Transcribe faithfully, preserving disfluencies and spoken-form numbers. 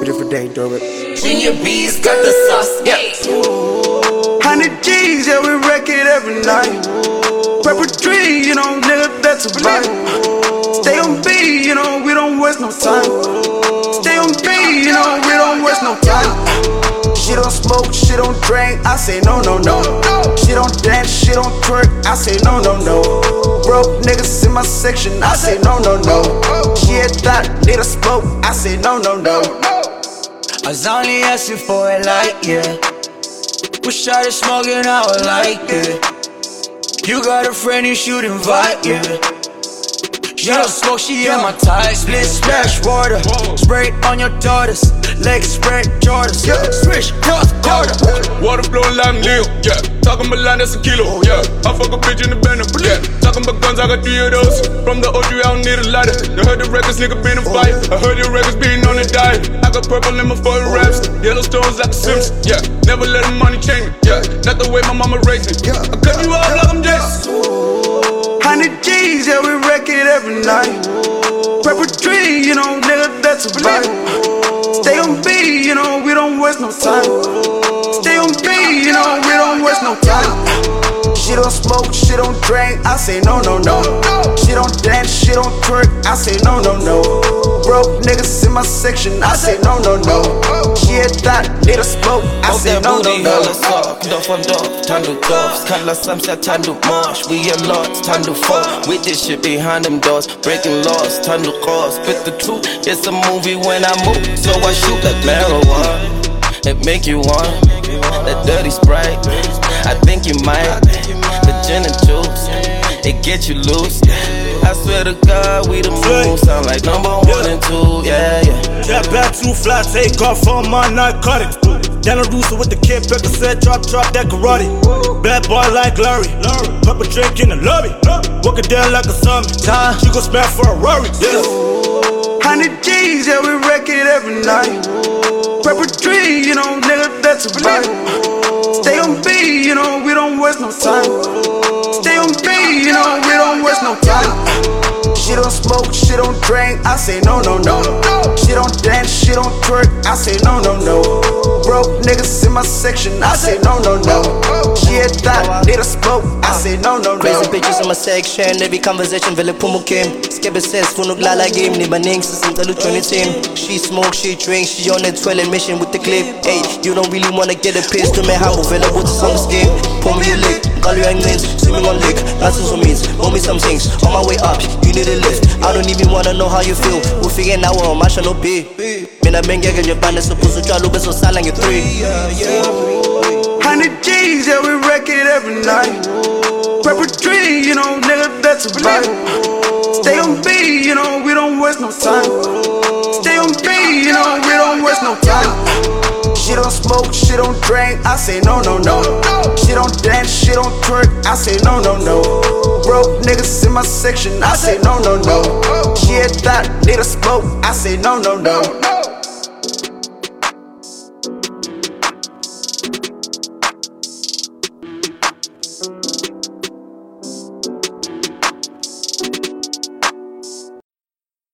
a different day, do it. Junior B's got the sauce, yeah. Hundred G's, yeah, we wreck it every night. Purple tree, you know, nigga, that's a vibe. Stay on B, you know, we don't waste no time. Stay on B, you know, we don't waste no time. She don't smoke, she don't drink, I say no, no, no. She don't dance, she don't twerk, I say no, no, no. Broke niggas in my section, I say no, no, no. She a thought, need a smoke, I say no, no, no. I was only asking for a light, yeah. Wish I was smoking, I would like it. You got a friend, you should invite, yeah. She don't smoke, she in my tie. Split splash water, spray it on your daughters. Legs spread Jordans, yeah. Switch cross quarter. Water flowing like Leo, yeah. Talking about line, that's a kilo, yeah. I fuck a bitch in the Bentley, yeah. Talking about guns, I got three of those. From the O G, I don't need a lighter. I heard the records, nigga been a fight. I heard your records being on the diet. I got purple in my foreign raps. Yellow stones like a Sims, yeah. Never let the money change me, yeah. Not the way my mama raised me. I cut you off like I'm Jason. Hundred G's, yeah, we wreck it every night. Purple tree, you know, nigga, that's a vibe. Stay on B, you know, we don't waste no time. Stay on B, you know, we don't waste no time. She don't smoke, she don't drink, I say no, no, no. She don't dance, she don't twerk, I say no, no, no. Broke niggas in my section, I say no, no, no. She a thought, need a smoke, I say no, no, no. Doff on doff, tandu doffs. Kalla samsa tandu marsh. We are lost, tandu fall. With this shit behind them doors. Breaking laws, tandu cause. Spit the truth, it's a movie when I move. So I shoot like marijuana. It make you want that dirty Sprite. I think you might. The gin and juice, it get you loose. I swear to God, we the move. Sound like number one and two, yeah, yeah. That back too fly, take off on my narcotics. Down a rooster with the kid, Pepper said, drop, drop that karate. Bad boy like Larry, pop a drink in the lobby. Walk it down like a zombie. She gon' smash for a Rory, yeah. Hundred G's, yeah, we wreck it every night. Purple tree, you know, nigga, that's a vibe. Stay on B, you know, we don't waste no time. Stay on B, you know, we don't waste no time. She don't smoke, she don't drink, I say no, no, no. She don't dance, she don't twerk, I say no, no, no. Broke niggas in my section, I say no, no, no. She a thought, need a smoke, I say no, no, no. Crazy bitches in my section, every conversation vele pumukim. Skebe says, funuglala game, ni baning sa sintalu join team. She smoke, she drink, she on that twelve mission with the clip. Hey, you don't really wanna get a piss to me, humble vele with the song scheme. Pull me a lick, call you ang lens, swimming on lick. Lots of means, hold me some things. On my way up, you need a lift. I don't even wanna know how you feel. We'll figure out what my shall be. Mina bengega your band is supposed to try to be so silent at three. Hundred G's, yeah, we wreck it every night. Purple tree, you know, nigga, that's a vibe. Stay on B, you know, we don't waste no time. Stay on B, you know, we don't waste no time. She don't smoke, she don't drink, I say no, no, no. She don't dance, she don't twerk, I say no, no, no. Broke niggas in my section, I say no, no, no. She a thought, need a smoke, I say no, no, no.